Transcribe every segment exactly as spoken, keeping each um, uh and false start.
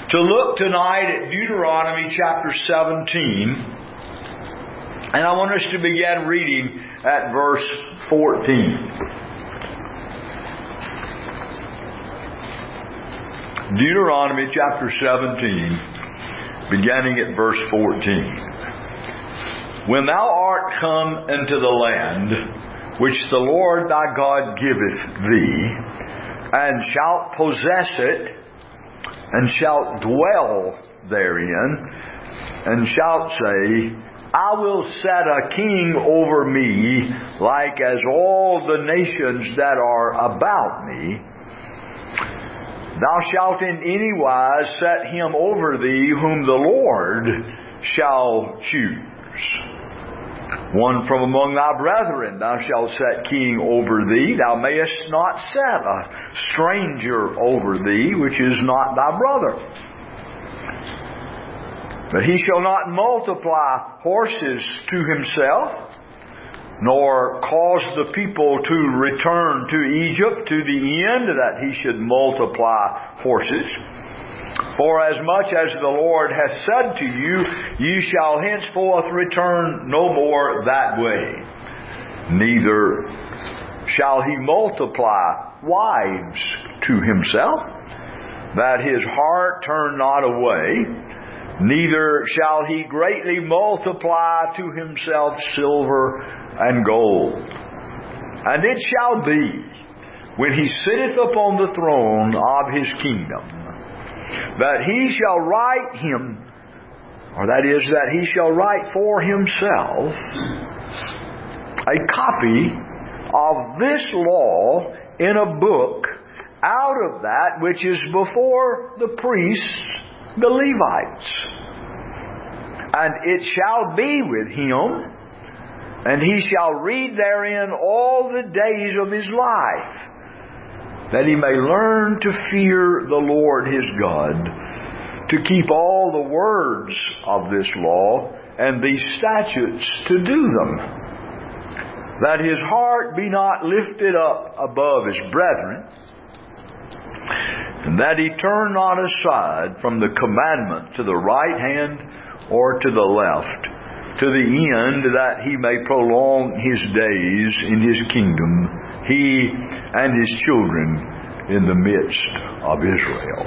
to look tonight at Deuteronomy chapter seventeen. And I want us to begin reading at verse fourteen. Deuteronomy chapter seventeen, beginning at verse fourteen. When thou art come into the land which the Lord thy God giveth thee, and shalt possess it, and shalt dwell therein, and shalt say, I will set a king over me, like as all the nations that are about me. Thou shalt in any wise set him over thee, whom the Lord shall choose. One from among thy brethren thou shalt set king over thee. Thou mayest not set a stranger over thee, which is not thy brother. But he shall not multiply horses to himself, nor cause the people to return to Egypt to the end that he should multiply horses. For as much as the Lord hath said to you, ye shall henceforth return no more that way. Neither shall he multiply wives to himself, that his heart turn not away. Neither shall he greatly multiply to himself silver and gold. And it shall be, when he sitteth upon the throne of his kingdom, that he shall write him, or that is, that he shall write for himself a copy of this law in a book out of that which is before the priests, the Levites. And it shall be with him, and he shall read therein all the days of his life, that he may learn to fear the Lord his God, to keep all the words of this law and these statutes to do them, that his heart be not lifted up above his brethren, and that he turn not aside from the commandment to the right hand or to the left, to the end that he may prolong his days in his kingdom, he and his children in the midst of Israel.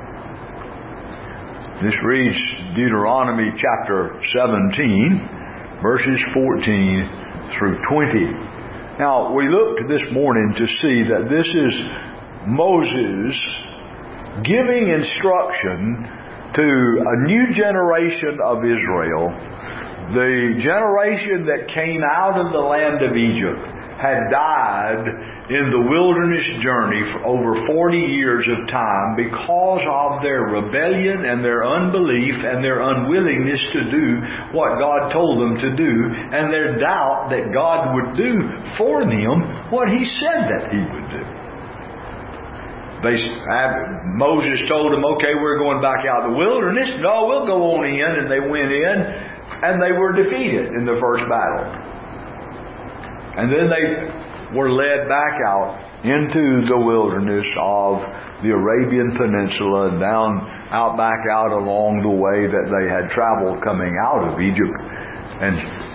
This reads Deuteronomy chapter seventeen, verses fourteen through twenty. Now, we looked this morning to see that this is Moses giving instruction to a new generation of Israel. The generation that came out of the land of Egypt had died in the wilderness journey for over forty years of time because of their rebellion and their unbelief and their unwillingness to do what God told them to do, and their doubt that God would do for them what He said that He would do. They, Moses told them, okay, we're going back out of the wilderness. No, we'll go on in. And they went in, and they were defeated in the first battle. And then they were led back out into the wilderness of the Arabian Peninsula and down, out back out along the way that they had traveled coming out of Egypt. And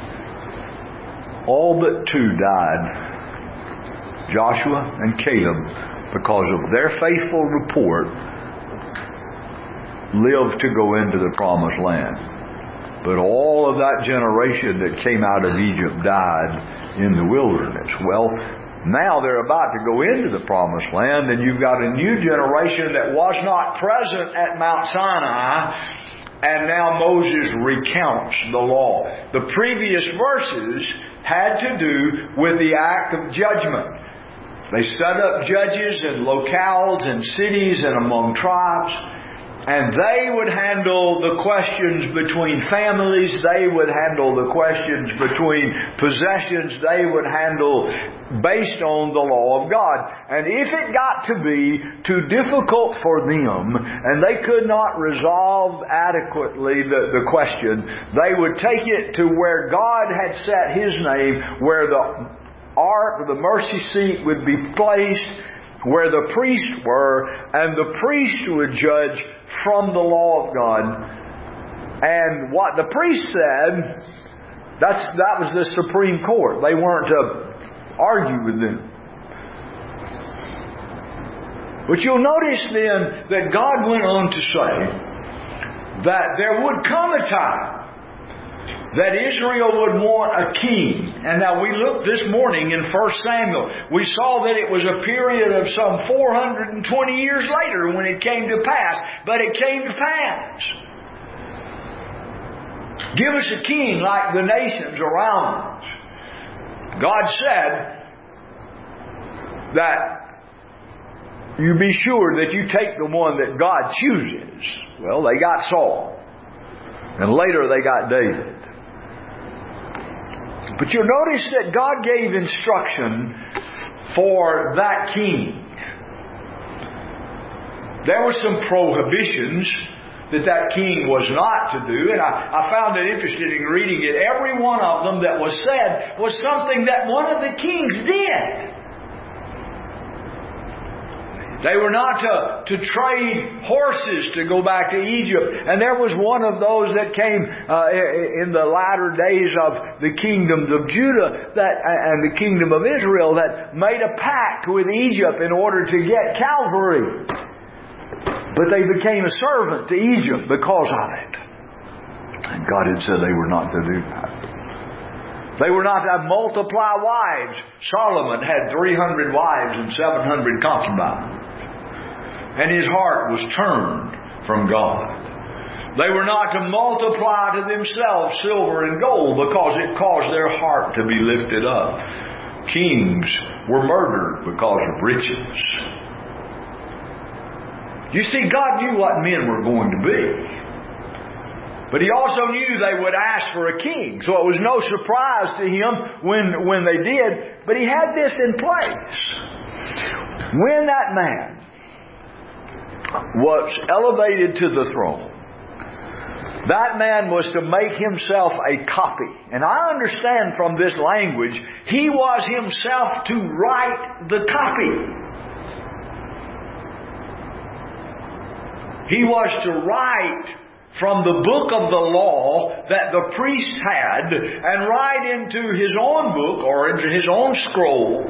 all but two died, Joshua and Caleb, because of their faithful report, lived to go into the promised land. But all of that generation that came out of Egypt died in the wilderness. Well, now they're about to go into the promised land, and you've got a new generation that was not present at Mount Sinai, and now Moses recounts the law. The previous verses had to do with the act of judgment. They set up judges in locales and cities and among tribes, and they would handle the questions between families. They would handle the questions between possessions. They would handle based on the law of God. And if it got to be too difficult for them and they could not resolve adequately the, the question, they would take it to where God had set His name, where the ark, the mercy seat, would be placed, where the priests were, and the priest would judge from the law of God. And what the priest said, that's, that was the Supreme Court. They weren't to argue with them. But you'll notice then that God went on to say that there would come a time that Israel would want a king. And now we looked this morning in First Samuel. We saw that it was a period of some four hundred twenty years later when it came to pass. But it came to pass. Give us a king like the nations around us. God said that you be sure that you take the one that God chooses. Well, they got Saul. And later they got David. But you'll notice that God gave instruction for that king. There were some prohibitions that that king was not to do, and I, I found it interesting in reading it. Every one of them that was said was something that one of the kings did. They were not to, to trade horses to go back to Egypt. And there was one of those that came uh, in the latter days of the kingdoms of Judah that, and the kingdom of Israel that made a pact with Egypt in order to get Calvary. But they became a servant to Egypt because of it. And God had said they were not to do that. They were not to multiply wives. Solomon had three hundred wives and seven hundred concubines. And his heart was turned from God. They were not to multiply to themselves silver and gold because it caused their heart to be lifted up. Kings were murdered because of riches. You see, God knew what men were going to be. But He also knew they would ask for a king. So it was no surprise to Him when, when they did. But He had this in place. When that man was elevated to the throne, that man was to make himself a copy. And I understand from this language, he was himself to write the copy. He was to write from the book of the law that the priest had and write into his own book or into his own scroll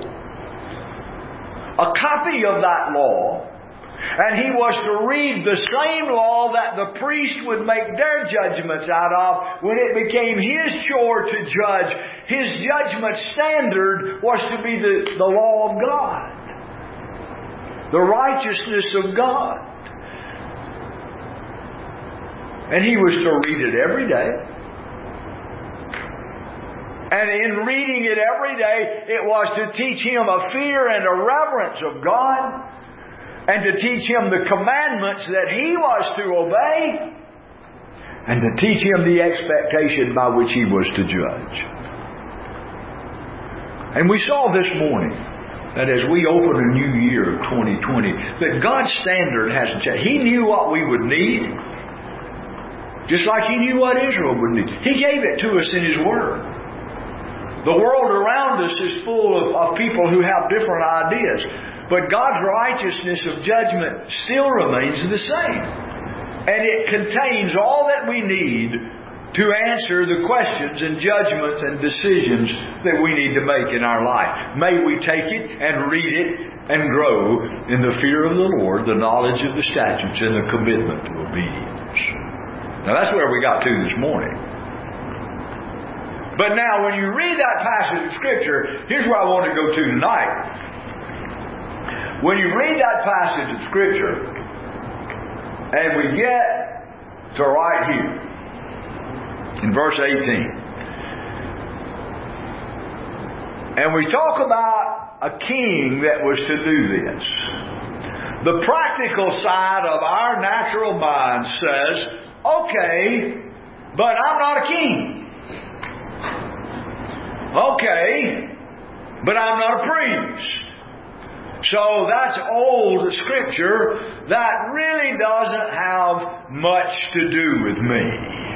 a copy of that law. And he was to read the same law that the priest would make their judgments out of when it became his chore to judge. His judgment standard was to be the, the law of God. The righteousness of God. And he was to read it every day. And in reading it every day, it was to teach him a fear and a reverence of God. And to teach him the commandments that he was to obey. And to teach him the expectation by which he was to judge. And we saw this morning that as we open a new year of twenty twenty, that God's standard hasn't changed. He knew what we would need. Just like He knew what Israel would need. He gave it to us in His Word. The world around us is full of, of people who have different ideas. But God's righteousness of judgment still remains the same. And it contains all that we need to answer the questions and judgments and decisions that we need to make in our life. May we take it and read it and grow in the fear of the Lord, the knowledge of the statutes, and the commitment to obedience. Now that's where we got to this morning. But now when you read that passage of Scripture, here's where I want to go to tonight. When you read that passage of Scripture, and we get to right here, in verse eighteen, and we talk about a king that was to do this. The practical side of our natural mind says, okay, but I'm not a king. Okay, but I'm not a priest. So that's old Scripture that really doesn't have much to do with me.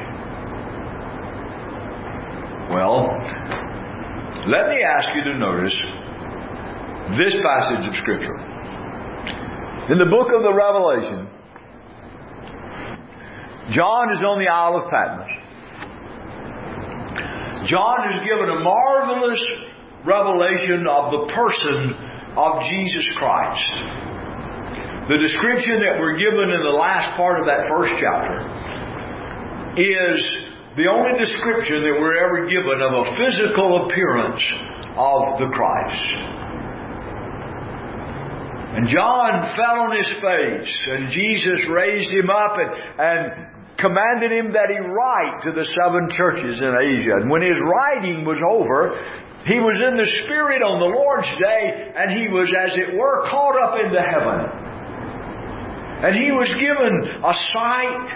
Well, let me ask you to notice this passage of Scripture. In the book of the Revelation, John is on the Isle of Patmos. John is given a marvelous revelation of the person of Jesus Christ. The description that we're given in the last part of that first chapter is the only description that we're ever given of a physical appearance of the Christ. And John fell on his face, and Jesus raised him up and, and commanded him that he write to the seven churches in Asia. And when his writing was over, he was in the Spirit on the Lord's day, and he was, as it were, caught up into heaven. And he was given a sight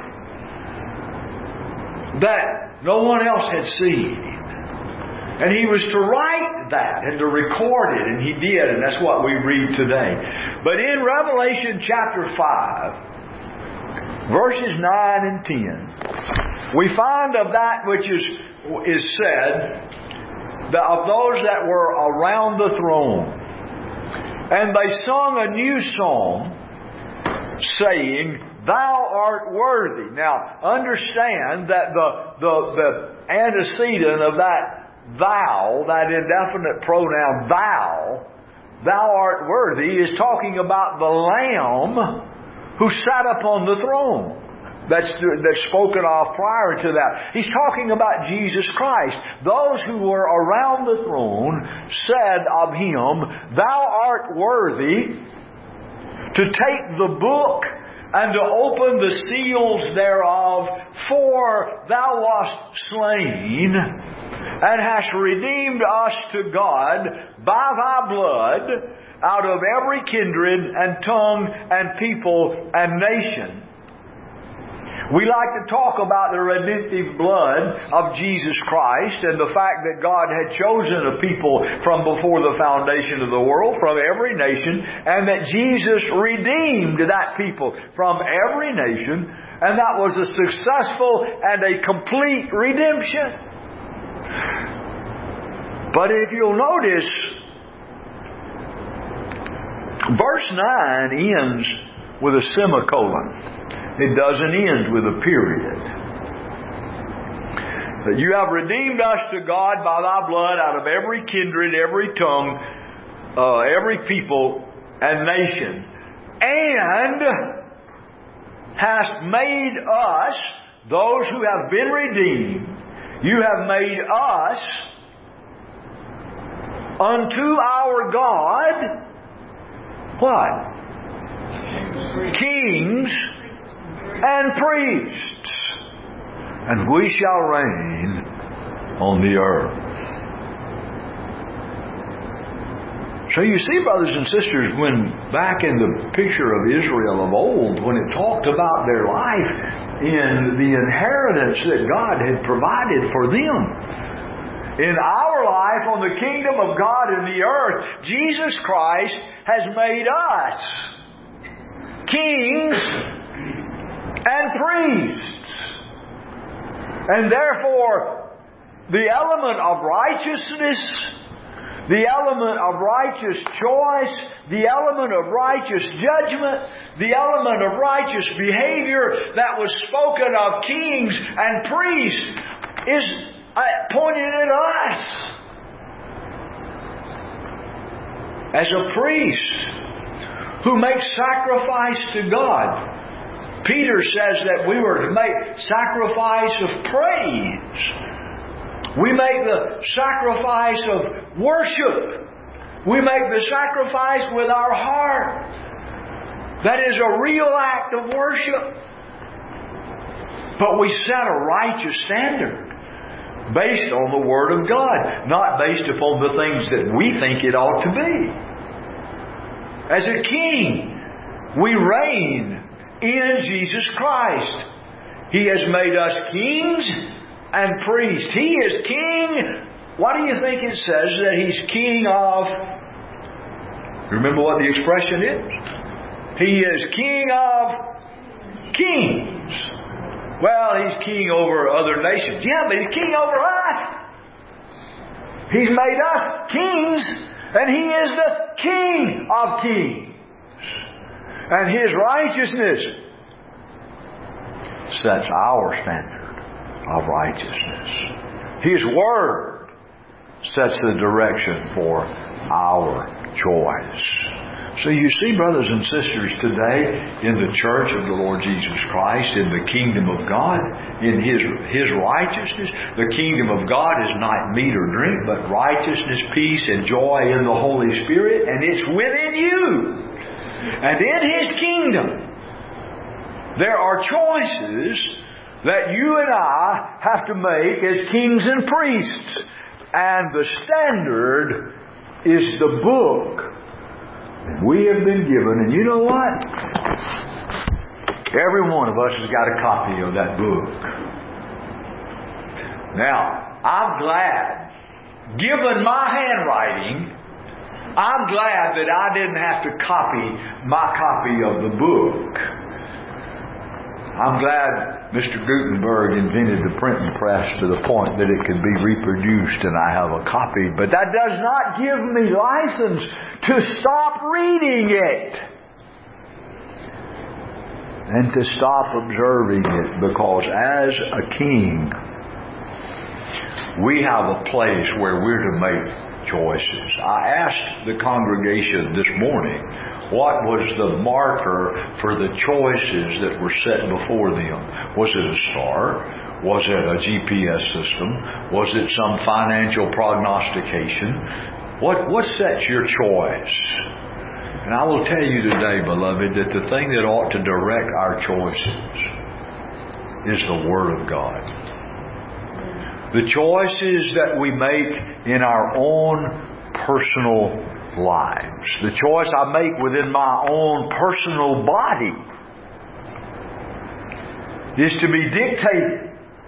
that no one else had seen. And he was to write that and to record it, and he did, and that's what we read today. But in Revelation chapter five, verses nine and ten, we find of that which is, is said, that of those that were around the throne. And they sung a new song, saying, Thou art worthy. Now, understand that the, the, the antecedent of that thou, that indefinite pronoun thou, thou art worthy, is talking about the Lamb who sat upon the throne. That's, that's spoken of prior to that. He's talking about Jesus Christ. Those who were around the throne said of Him, Thou art worthy to take the book and to open the seals thereof, for Thou wast slain, and hast redeemed us to God by Thy blood, out of every kindred and tongue and people and nation. We like to talk about the redemptive blood of Jesus Christ and the fact that God had chosen a people from before the foundation of the world, from every nation, and that Jesus redeemed that people from every nation, and that was a successful and a complete redemption. But if you'll notice, verse nine ends with a semicolon. It doesn't end with a period. That you have redeemed us to God by Thy blood out of every kindred, every tongue, uh, every people and nation, and hast made us, those who have been redeemed, you have made us unto our God, what? Kings and priests, and we shall reign on the earth. So you see, brothers and sisters, when back in the picture of Israel of old, when it talked about their life in the inheritance that God had provided for them, in our life on the kingdom of God in the earth, Jesus Christ has made us kings and priests. And therefore, the element of righteousness, the element of righteous choice, the element of righteous judgment, the element of righteous behavior that was spoken of kings and priests is pointed at us. As a priest who makes sacrifice to God, Peter says that we were to make sacrifice of praise. We make the sacrifice of worship. We make the sacrifice with our heart. That is a real act of worship. But we set a righteous standard based on the Word of God, not based upon the things that we think it ought to be. As a king, we reign in Jesus Christ. He has made us kings and priests. He is king. What do you think it says that He's king of? Remember what the expression is? He is king of kings. Well, He's king over other nations. Yeah, but He's king over us. He's made us kings, and He is the King of kings. And His righteousness sets our standard of righteousness. His Word sets the direction for our choice. So you see, brothers and sisters, today in the church of the Lord Jesus Christ, in the kingdom of God, in His, His righteousness, the kingdom of God is not meat or drink, but righteousness, peace, and joy in the Holy Spirit, and it's within you. And in His kingdom, there are choices that you and I have to make as kings and priests. And the standard is the book we have been given. And you know what? Every one of us has got a copy of that book. Now, I'm glad, given my handwriting, I'm glad that I didn't have to copy my copy of the book. I'm glad Mister Gutenberg invented the printing press to the point that it could be reproduced and I have a copy. But that does not give me license to stop reading it and to stop observing it, because as a king, we have a place where we're to make choices. I asked the congregation this morning, what was the marker for the choices that were set before them? Was it a star? Was it a G P S system? Was it some financial prognostication? What, what sets your choice? And I will tell you today, beloved, that the thing that ought to direct our choices is the Word of God. The choices that we make in our own personal lives. The choice I make within my own personal body is to be dictated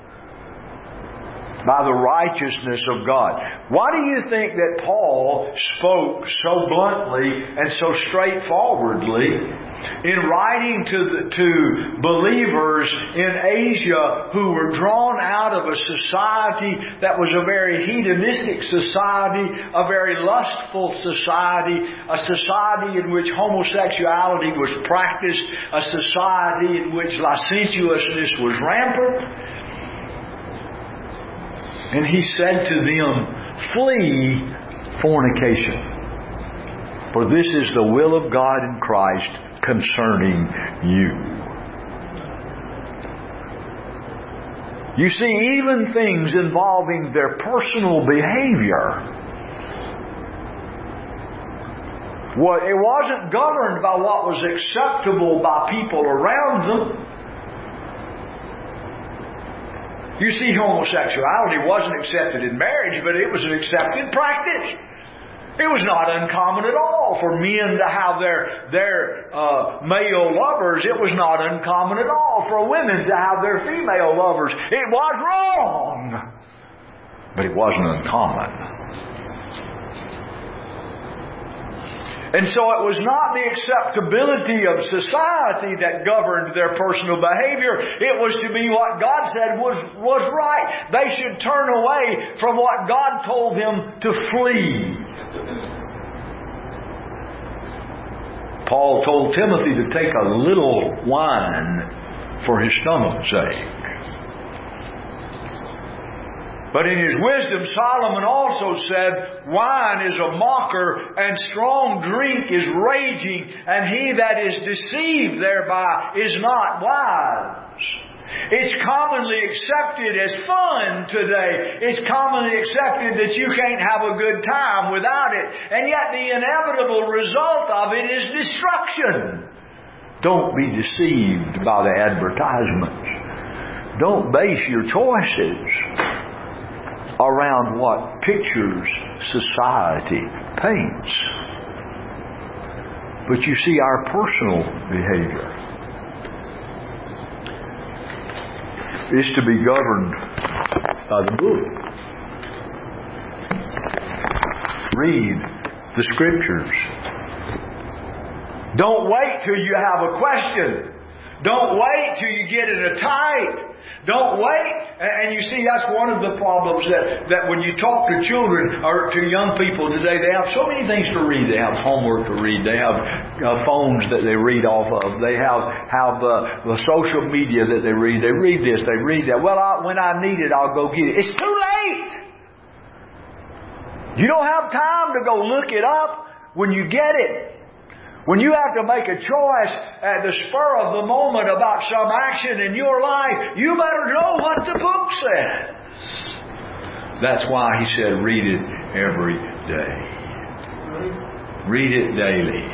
by the righteousness of God. Why do you think that Paul spoke so bluntly and so straightforwardly in writing to the, to believers in Asia who were drawn out of a society that was a very hedonistic society, a very lustful society, a society in which homosexuality was practiced, a society in which licentiousness was rampant? And he said to them, flee fornication. For this is the will of God in Christ concerning you. You see, even things involving their personal behavior, well, it wasn't governed by what was acceptable by people around them. You see, homosexuality wasn't accepted in marriage, but it was an accepted practice. It was not uncommon at all for men to have their, their uh, male lovers. It was not uncommon at all for women to have their female lovers. It was wrong, but it wasn't uncommon. And so it was not the acceptability of society that governed their personal behavior. It was to be what God said was, was right. They should turn away from what God told them to flee. Paul told Timothy to take a little wine for his stomach's sake. But in his wisdom, Solomon also said, wine is a mocker, and strong drink is raging, and he that is deceived thereby is not wise. It's commonly accepted as fun today. It's commonly accepted that you can't have a good time without it. And yet the inevitable result of it is destruction. Don't be deceived by the advertisements. Don't base your choices around what pictures society paints. But you see, our personal behavior is to be governed by the book. Read the Scriptures. Don't wait till you have a question. Don't wait till you get in a tight. Don't wait. And you see, that's one of the problems that, that when you talk to children or to young people today, they have so many things to read. They have homework to read. They have uh, phones that they read off of. They have, have uh, the social media that they read. They read this. They read that. Well, I, when I need it, I'll go get it. It's too late. You don't have time to go look it up when you get it. When you have to make a choice at the spur of the moment about some action in your life, you better know what the book says. That's why He said, read it every day. Read it daily.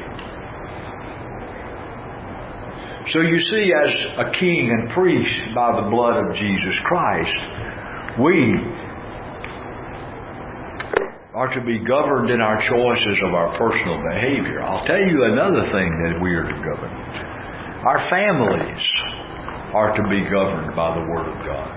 So you see, as a king and priest by the blood of Jesus Christ, we are to be governed in our choices of our personal behavior. I'll tell you another thing that we are to govern. Our families are to be governed by the Word of God.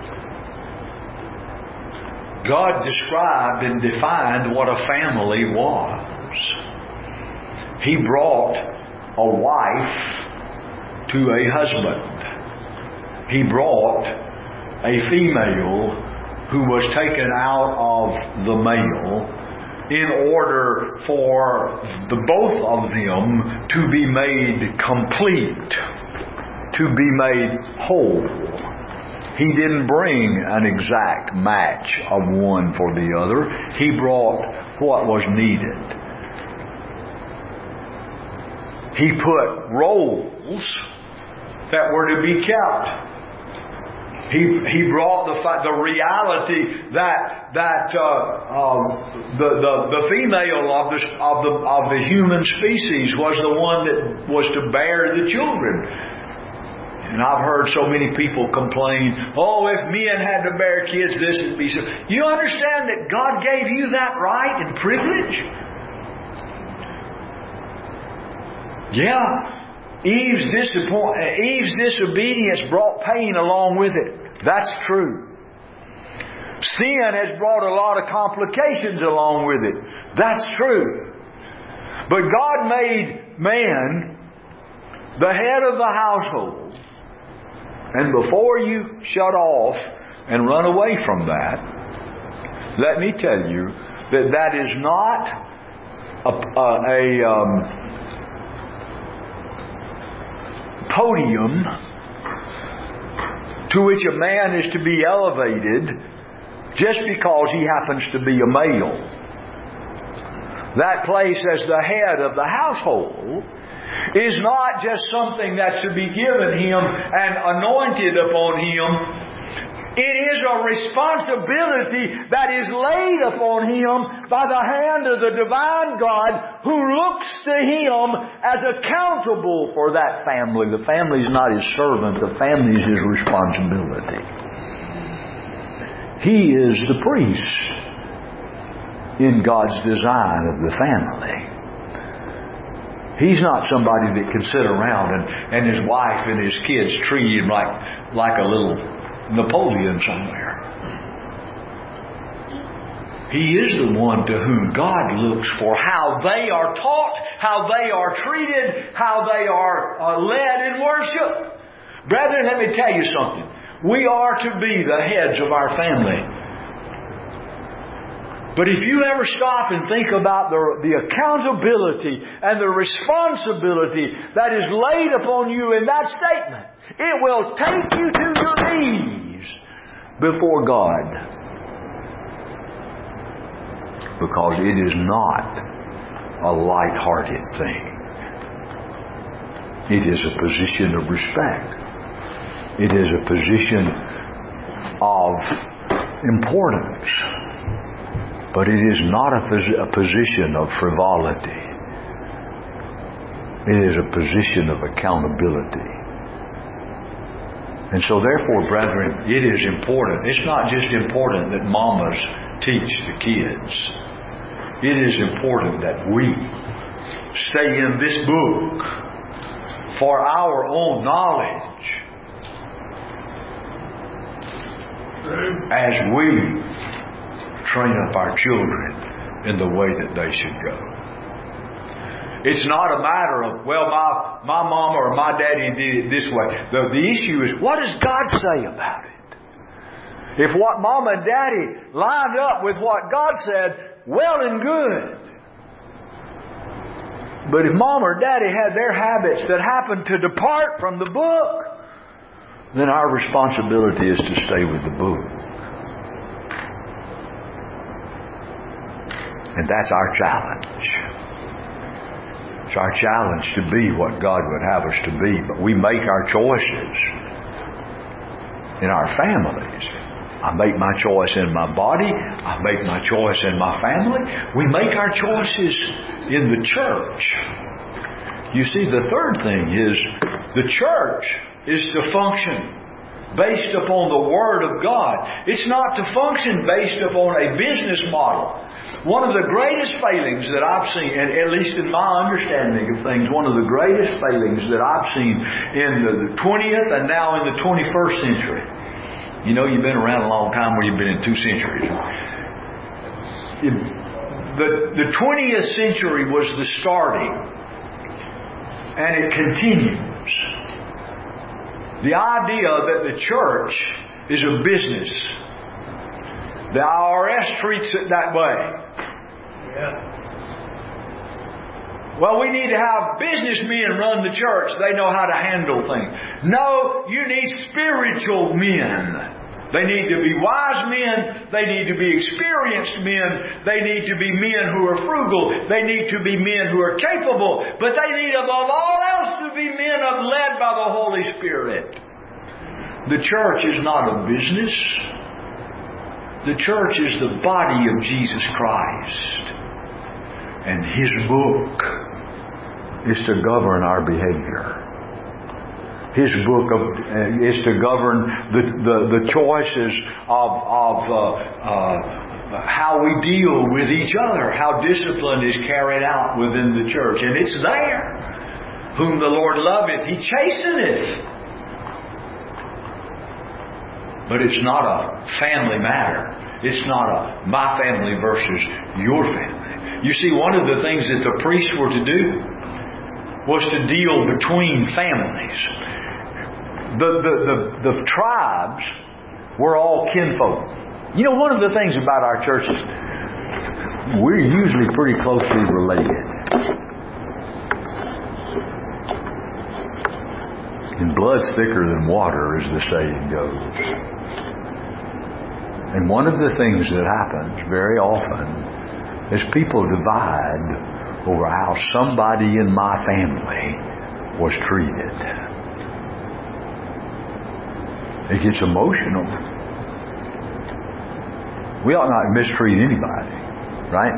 God described and defined what a family was. He brought a wife to a husband. He brought a female who was taken out of the male in order for the both of them to be made complete, to be made whole. He didn't bring an exact match of one for the other. He brought what was needed. He put roles that were to be kept. He he brought the fact, the reality that that uh, uh, the, the the female of the of the of the human species was the one that was to bear the children. And I've heard so many people complain, "Oh, if men had to bear kids, this would be so." You understand that God gave you that right and privilege? Yeah. Eve's, disappoint, Eve's disobedience brought pain along with it. That's true. Sin has brought a lot of complications along with it. That's true. But God made man the head of the household. And before you shut off and run away from that, let me tell you that that is not a... a, a um, podium to which a man is to be elevated just because he happens to be a male. That place as the head of the household is not just something that's to be given him and anointed upon him. It is a responsibility that is laid upon him by the hand of the divine God who looks to him as accountable for that family. The family is not his servant. The family is his responsibility. He is the priest in God's design of the family. He's not somebody that can sit around and, and his wife and his kids treat him like, like a little Napoleon somewhere. He is the one to whom God looks for how they are taught, how they are treated, how they are uh, led in worship. Brethren, let me tell you something. We are to be the heads of our family. But if you ever stop and think about the, the accountability and the responsibility that is laid upon you in that statement, it will take you to your knees before God. Because it is not a light-hearted thing. It is a position of respect. It is a position of importance. But it is not a, a position of frivolity. It is a position of accountability. And so therefore, brethren, it is important. It's not just important that mamas teach the kids. It is important that we stay in this book for our own knowledge as we train up our children in the way that they should go. It's not a matter of, well, my, my mama or my daddy did it this way. The, the issue is, what does God say about it? If what mama and daddy lined up with what God said, well and good. But if mom or daddy had their habits that happened to depart from the book, then our responsibility is to stay with the book. And that's our challenge. It's our challenge to be what God would have us to be. But we make our choices in our families. I make my choice in my body. I make my choice in my family. We make our choices in the church. You see, the third thing is the church is to function based upon the Word of God. It's not to function based upon a business model. One of the greatest failings that I've seen, and at least in my understanding of things, one of the greatest failings that I've seen in the twentieth and now in the twenty-first century. You know, you've been around a long time where you've been in two centuries. The, the twentieth century was the starting, and it continues. The idea that the church is a business. The I R S treats it that way. Yeah. Well, we need to have businessmen run the church. They know how to handle things. No, you need spiritual men. They need to be wise men. They need to be experienced men. They need to be men who are frugal. They need to be men who are capable. But they need above all else to be men of led by the Holy Spirit. The church is not a business. The church is the body of Jesus Christ. And His book is to govern our behavior. His book of, uh, is to govern the, the, the choices of, of uh, uh, how we deal with each other, how discipline is carried out within the church. And it's there. Whom the Lord loveth, He chasteneth. But it's not a family matter. It's not a my family versus your family. You see, one of the things that the priests were to do was to deal between families. The, the, the, the tribes were all kinfolk. You know, one of the things about our churches, we're usually pretty closely related. And blood's thicker than water, as the saying goes. And one of the things that happens very often is people divide over how somebody in my family was treated. It gets emotional. We ought not mistreat anybody, right?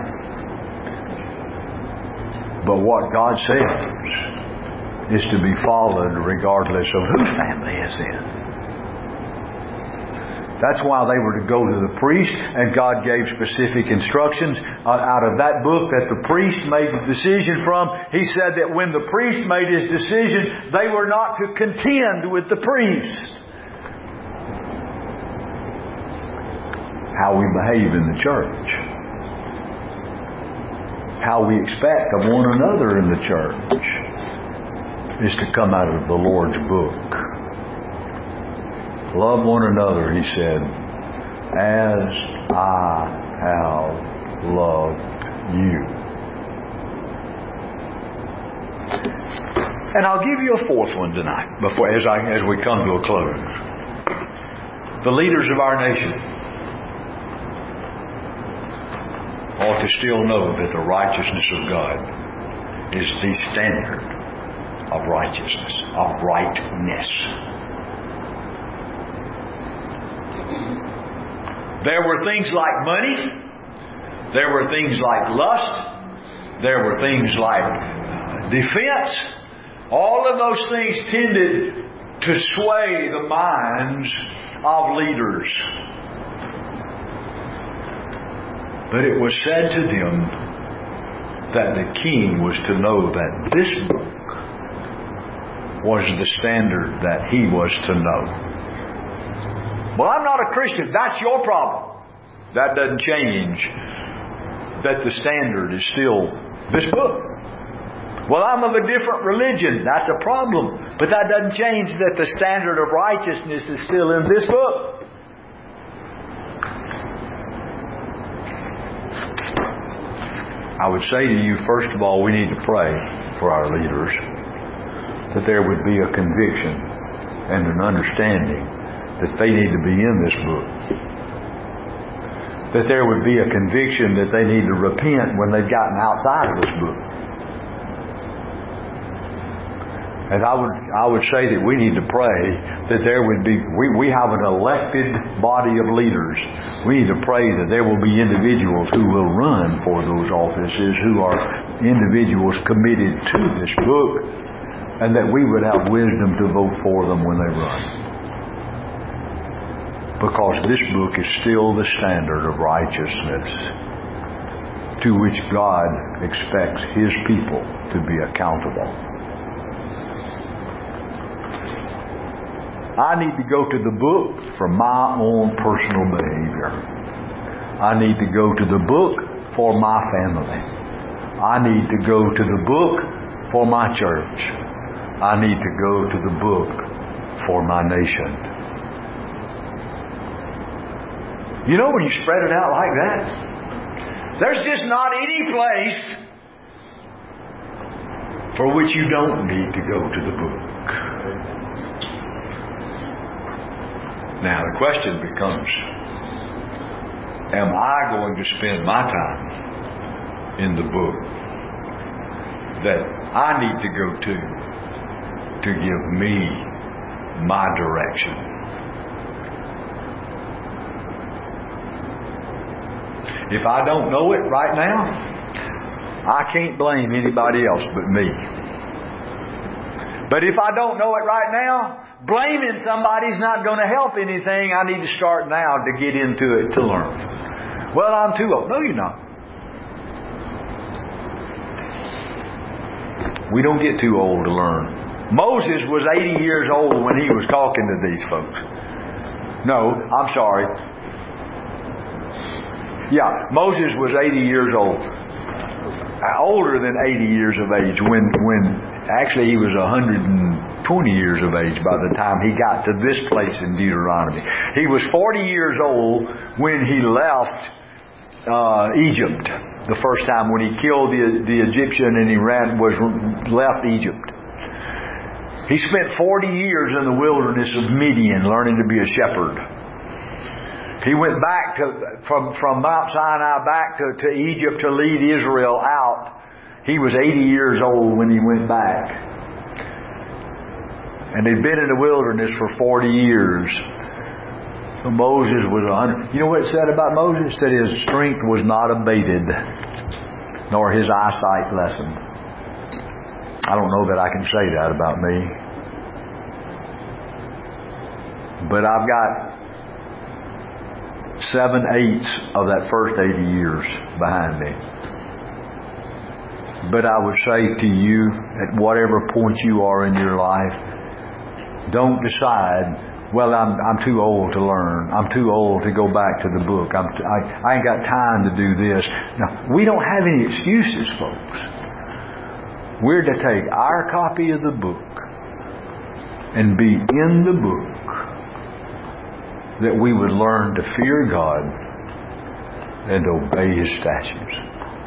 But what God says is to be followed regardless of whose family is in. That's why they were to go to the priest, and God gave specific instructions out of that book that the priest made the decision from. He said that when the priest made his decision, they were not to contend with the priest. How we behave in the church. How we expect of one another in the church is to come out of the Lord's book. Love one another, He said, as I have loved you. And I'll give you a fourth one tonight, before as I as we come to a close. The leaders of our nation ought to still know that the righteousness of God is the standard of righteousness, of rightness. There were things like money. There were things like lust. There were things like defense. All of those things tended to sway the minds of leaders. But it was said to them that the king was to know that this book was the standard that he was to know. Well, I'm not a Christian. That's your problem. That doesn't change that the standard is still this book. Well, I'm of a different religion. That's a problem. But that doesn't change that the standard of righteousness is still in this book. I would say to you, first of all, we need to pray for our leaders, that there would be a conviction and an understanding that they need to be in this book. That there would be a conviction that they need to repent when they've gotten outside of this book. And I would I would say that we need to pray that there would be, we, we have an elected body of leaders. We need to pray that there will be individuals who will run for those offices, who are individuals committed to this book, and that we would have wisdom to vote for them when they run. Because this book is still the standard of righteousness to which God expects His people to be accountable. I need to go to the book for my own personal behavior. I need to go to the book for my family. I need to go to the book for my church. I need to go to the book for my nation. You know, when you spread it out like that, there's just not any place for which you don't need to go to the book. Now the question becomes, am I going to spend my time in the book that I need to go to to give me my direction? If I don't know it right now, I can't blame anybody else but me. But if I don't know it right now, blaming somebody's not going to help anything. I need to start now to get into it to learn. Well, I'm too old. No, you're not. We don't get too old to learn. Moses was eighty years old when he was talking to these folks. No, I'm sorry. Yeah, Moses was eighty years old. Older than eighty years of age when when actually he was one hundred twenty years of age by the time he got to this place in Deuteronomy. He was forty years old when he left uh, Egypt the first time, when he killed the, the Egyptian and he ran was left Egypt. He spent forty years in the wilderness of Midian learning to be a shepherd. He went back to from, from Mount Sinai back to, to Egypt to lead Israel out. He was eighty years old when he went back. And he'd been in the wilderness for forty years. So Moses was one hundred. You know what it said about Moses? It said his strength was not abated, nor his eyesight lessened. I don't know that I can say that about me. But I've got seven eighths of that first eighty years behind me. But I would say to you, at whatever point you are in your life, don't decide, well, I'm I'm too old to learn. I'm too old to go back to the book. I'm t- I, I ain't got time to do this. Now, we don't have any excuses, folks. We're to take our copy of the book and be in the book, that we would learn to fear God and obey His statutes.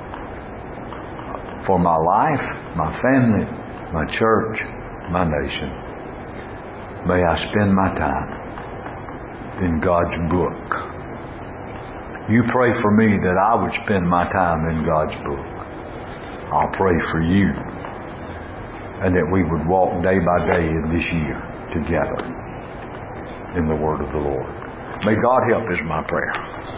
For my life, my family, my church, my nation, may I spend my time in God's book. You pray for me that I would spend my time in God's book. I'll pray for you, and that we would walk day by day in this year together in the Word of the Lord. May God help is my prayer.